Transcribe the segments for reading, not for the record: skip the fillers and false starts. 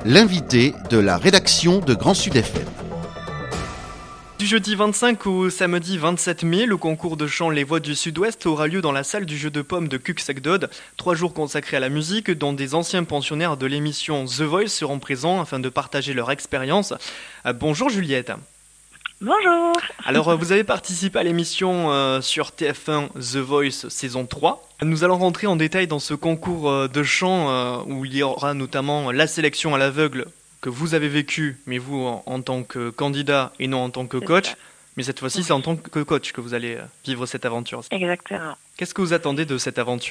l'invité de la rédaction de Grand Sud FM. Du jeudi 25 au samedi 27 mai, le concours de chant Les Voix du Sud-Ouest aura lieu dans la salle du jeu de pommes de Cuxagdod. 3 jours consacrés à la musique, dont des anciens pensionnaires de l'émission The Voice seront présents afin de partager leur expérience. Bonjour Juliette. Bonjour. Alors vous avez participé à l'émission sur TF1 The Voice saison 3. Nous allons rentrer en détail dans ce concours de chant où il y aura notamment la sélection à l'aveugle que vous avez vécu, mais vous en tant que candidat et non en tant que coach. Mais cette fois-ci, c'est en tant que coach que vous allez vivre cette aventure. Exactement. Qu'est-ce que vous attendez de cette aventure ?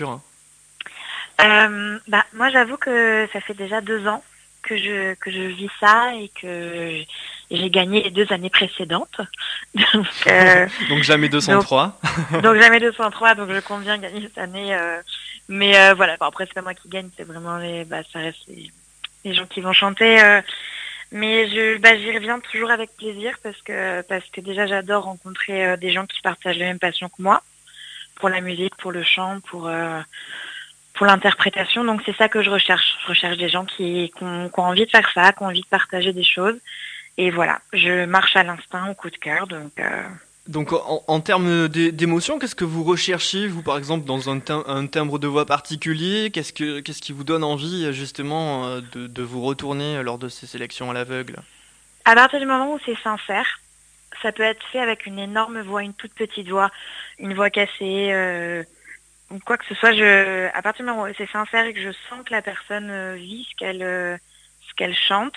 Moi, j'avoue que ça fait déjà 2 ans que je vis ça et que j'ai gagné les 2 années précédentes. Donc jamais 203. Donc jamais 203, donc je compte bien gagner cette année. Mais voilà, après c'est pas moi qui gagne, c'est vraiment ça reste les gens qui vont chanter. Mais j'y reviens toujours avec plaisir parce que déjà j'adore rencontrer des gens qui partagent les mêmes passions que moi pour la musique, pour le chant, pour l'interprétation. Donc c'est ça que je recherche. Je recherche des gens qui ont envie de faire ça, qui ont envie de partager des choses. Et voilà, je marche à l'instinct, au coup de cœur. Donc en termes d'émotion, qu'est-ce que vous recherchez, vous, par exemple, dans un timbre de voix particulier ? Qu'est-ce qui vous donne envie, justement, de vous retourner lors de ces sélections à l'aveugle ? À partir du moment où c'est sincère, ça peut être fait avec une énorme voix, une toute petite voix, une voix cassée, ou quoi que ce soit. À partir du moment où c'est sincère et que je sens que la personne vit ce qu'elle chante,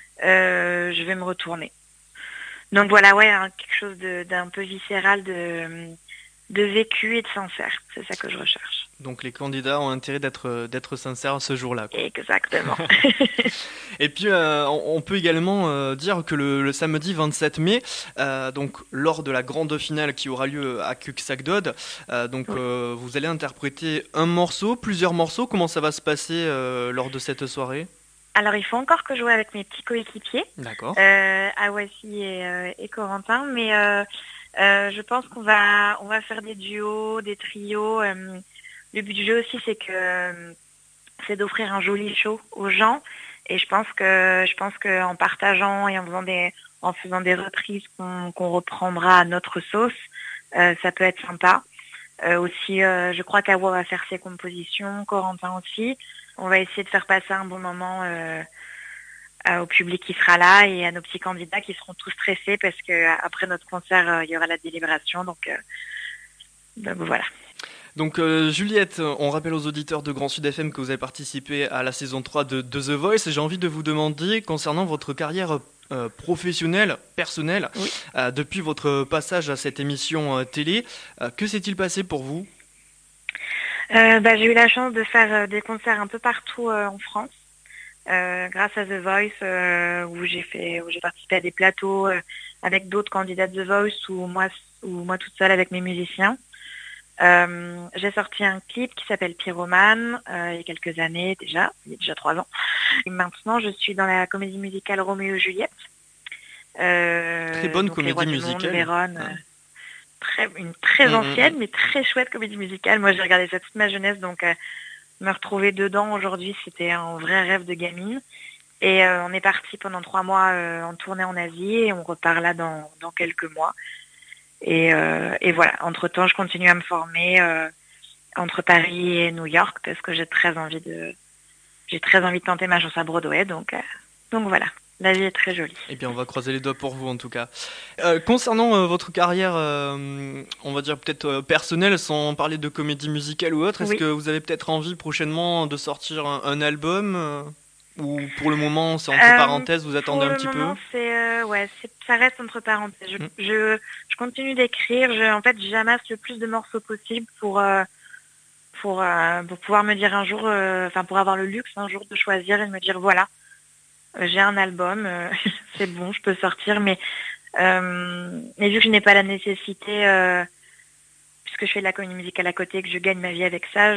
je vais me retourner. Donc voilà, quelque chose d'un peu viscéral, de vécu et de sincère. C'est ça que je recherche. Donc les candidats ont intérêt d'être sincères ce jour-là, quoi. Exactement. Et puis on peut également dire que le samedi 27 mai, donc lors de la grande finale qui aura lieu à Cuxagdod, vous allez interpréter un morceau, plusieurs morceaux. Comment ça va se passer lors de cette soirée ? Alors, il faut encore que je joue avec mes petits coéquipiers. D'accord. Awassi et Corentin. Mais je pense qu'on va faire des duos, des trios. Le but du jeu aussi, c'est d'offrir un joli show aux gens. Et je pense que en partageant et en faisant des reprises qu'on reprendra à notre sauce, ça peut être sympa. Aussi, je crois qu'Awa va faire ses compositions, Corentin aussi. On va essayer de faire passer un bon moment au public qui sera là et à nos petits candidats qui seront tous stressés parce que après notre concert, il y aura la délibération. Donc voilà. Donc Juliette, on rappelle aux auditeurs de Grand Sud FM que vous avez participé à la saison 3 de The Voice. Et j'ai envie de vous demander, concernant votre carrière professionnelle, personnelle, oui. Depuis votre passage à cette émission télé, que s'est-il passé pour vous ? J'ai eu la chance de faire des concerts un peu partout en France, grâce à The Voice, où j'ai participé à des plateaux avec d'autres candidats de The Voice ou moi toute seule avec mes musiciens. J'ai sorti un clip qui s'appelle Pyromane il y a quelques années déjà, il y a déjà 3 ans. Et maintenant, je suis dans la comédie musicale Roméo et Juliette. Très bonne comédie musicale. Vérone, une très ancienne, mais très chouette comédie musicale. Moi, j'ai regardé ça toute ma jeunesse, donc me retrouver dedans aujourd'hui, c'était un vrai rêve de gamine. Et on est parti pendant 3 mois en tournée en Asie et on repart là dans quelques mois. Et voilà, entre-temps, je continue à me former entre Paris et New York parce que j'ai très envie de tenter ma chance à Broadway. Donc voilà. La vie est très jolie. Eh bien, on va croiser les doigts pour vous, en tout cas. Concernant votre carrière, on va dire peut-être personnelle, sans parler de comédie musicale ou autre, est-ce que vous avez peut-être envie prochainement de sortir un album ou pour le moment, c'est entre parenthèses, vous attendez un petit peu ? Pour le moment, ça reste entre parenthèses. Je continue d'écrire. En fait, j'amasse le plus de morceaux possible pour pouvoir me dire un jour, pour avoir le luxe un jour de choisir et de me dire voilà. J'ai un album, c'est bon, je peux sortir, mais vu que je n'ai pas la nécessité, puisque je fais de la comédie musicale à côté, que je gagne ma vie avec ça,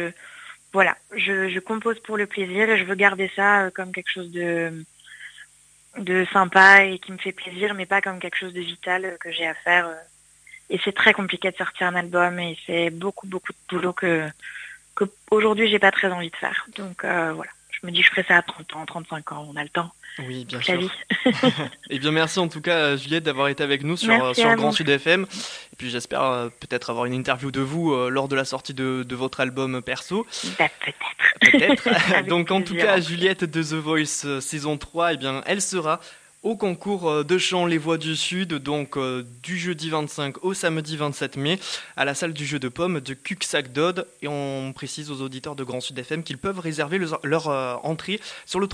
je compose pour le plaisir et je veux garder ça comme quelque chose de sympa et qui me fait plaisir, mais pas comme quelque chose de vital que j'ai à faire. Et c'est très compliqué de sortir un album et c'est beaucoup, beaucoup de boulot que aujourd'hui j'ai pas très envie de faire. Donc voilà. je me dis, je ferai ça à 30 ans, 35 ans, on a le temps. Oui, bien Toute sûr. la vie. Et bien, merci en tout cas, Juliette, d'avoir été avec nous Merci sur à Grand vous. Sud FM. Et puis, j'espère peut-être avoir une interview de vous lors de la sortie de votre album perso. Bah, peut-être. Peut-être. Avec Donc, en tout plaisir. cas, Juliette de The Voice saison 3, eh bien, elle sera au concours de chant Les Voix du Sud, donc du jeudi 25 au samedi 27 mai, à la salle du jeu de pommes de Cuxac-Dode. Et on précise aux auditeurs de Grand Sud FM qu'ils peuvent réserver leur entrée sur le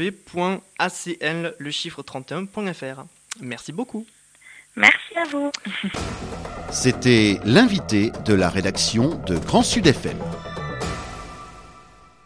www.acl31.fr. Merci beaucoup. Merci à vous. C'était l'invité de la rédaction de Grand Sud FM.